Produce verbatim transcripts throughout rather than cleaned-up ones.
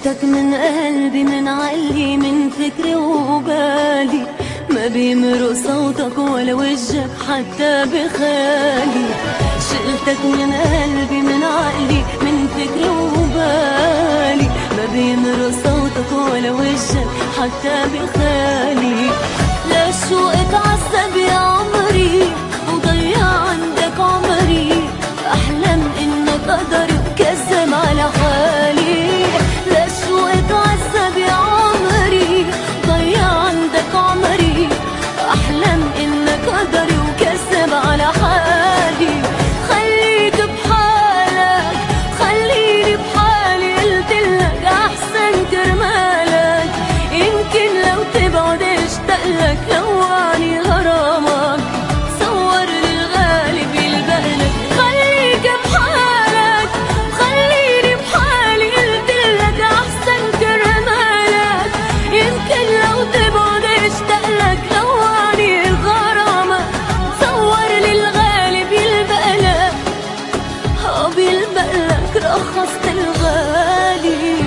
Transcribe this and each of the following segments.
شلتك من قلبي من عقلي من فكري وبالي، ما بيمرق صوتك ولا وجهك حتى بخالي. شلتك من قلبي من عقلي من فكري وبالي، ما بيمرق صوتك ولا وجهك حتى بخالي. لشو اتعذب يا عمري وضيع عندك عمري، أحلم إنك قدري وكذب على حالي. لشو اتعذب يا عمري ضيع عندك عمري، أحلم إنك قدري وكذب على حالي. خليك بحالك خليني بحالي، قلتلك أحسن كرمالك، يمكن لو تبعد اشتقلك لوعني غرامك، صور للغالي بيلبقلك. خليك بحالك خليني بحالي، قلتلك أحسن كرمالك، يمكن لو تبعد اشتقلك لوعني غرامك، صور للغالي بيلبقلك. اه بيلبقلك رخصت الغالي.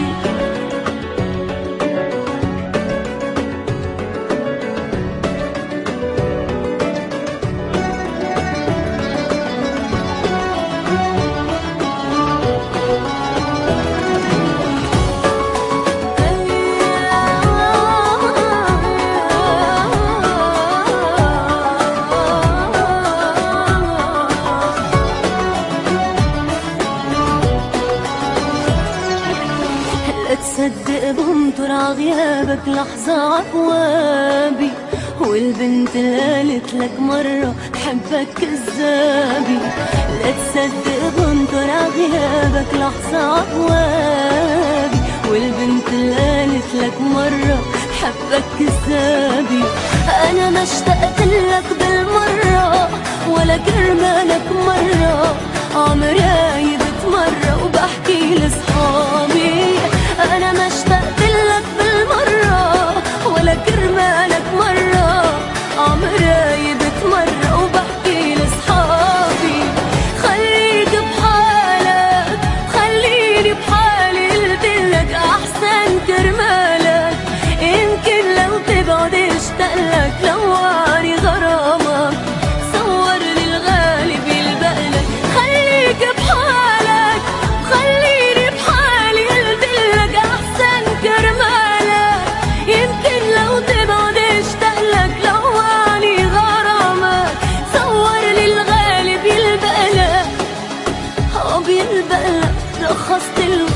تصدق بنطر عغيابك لحظة عفوابي، والبنت اللي قالت لك مرة حبك كذابي. لا تصدق بنطر عغيابك لحظة عفوابي، والبنت اللي قالت لك مرة حبك كذابي. أنا ما اشتقت لك بالمرة ولا كرمالك مرة، عمري بتمرة وبحكي لصحابي. أنا ما اشتقت لك بالمرة ولا كرمالك مرة، عمري بتمرة وبحكي لصحابي. خليك بحالك خليني بحالي، قلتلك أحسن كرمالك، يمكن لو تبعد اشتقلك لوعني غرامك، صور للغالي بيلبقلك. خليك بحالك خليني بحالي، قلتلك أحسن كرمالك، يمكن لو تبعد اشتقلك لوعني غرامك، صور للغالي بيلبقلك. اه بيلبقلك رخصت الغالي.